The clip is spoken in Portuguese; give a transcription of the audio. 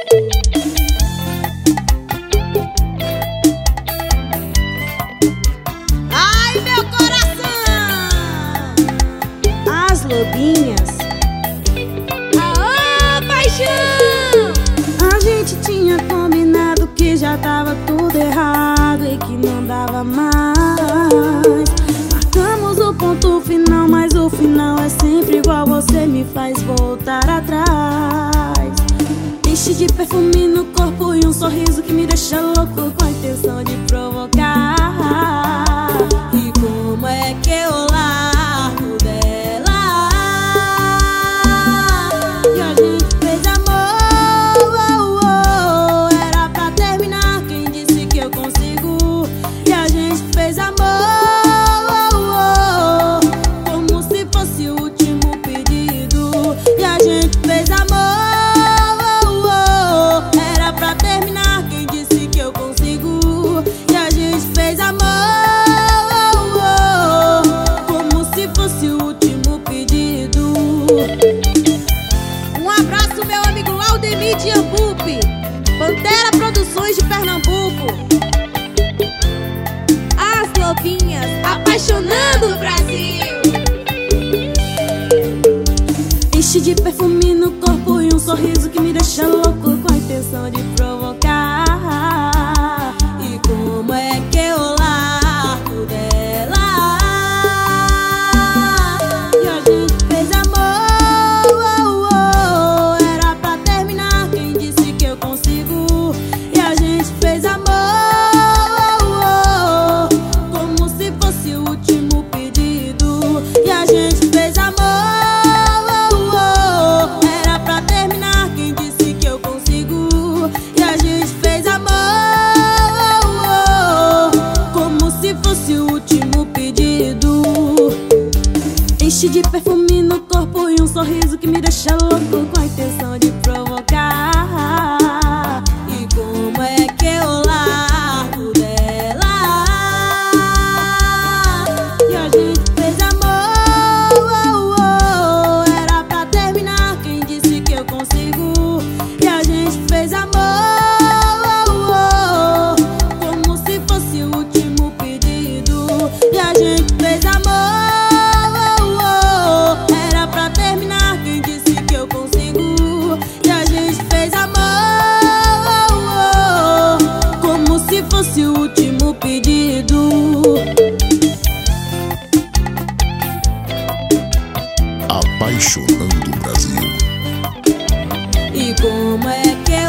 Ai, meu coração! As lobinhas. Aô, paixão! A gente tinha combinado que já tava tudo errado e que não dava mais. Marcamos o ponto final, mas o final é sempre igual. Você me faz voltar atrás. Enche de perfume no corpo e um sorriso que me deixa louco, com a intenção de provocar. E como é que eu largo dela? E a gente fez amor, era pra terminar, quem disse que eu consigo? E a gente fez amor, como se fosse o último pedido. E a gente fez amor, era pra terminar, quem disse que eu consigo? E a gente fez amor, como se fosse o último pedido. Um abraço, meu amigo Aldemir de Ambupe, Pantera Produções de Pernambuco. As lobinhas apaixonando o Brasil. Enche de perfume no corpo e um sorriso que me deixa louco, com a intenção de provocar. E como é que eu largo dela? E a gente fez amor, era pra terminar, quem disse que eu consigo? E a gente fez amor, como se fosse o último pedido. E a gente fez amor, era pra terminar, quem disse que eu consigo? E a gente fez amor, como se fosse o último pedido. Enche de perfume no corpo e um sorriso que me deixa louco, com a intenção de provocar. E como é que eu largo dela? E a gente fez amor, era pra terminar, quem disse que eu consigo? E a gente fez amor, como se fosse o último pedido. E a gente fez amor, era pra terminar, quem disse que eu consigo? E a gente fez amor, como se fosse o último pedido. Apaixonando o Brasil. E como é que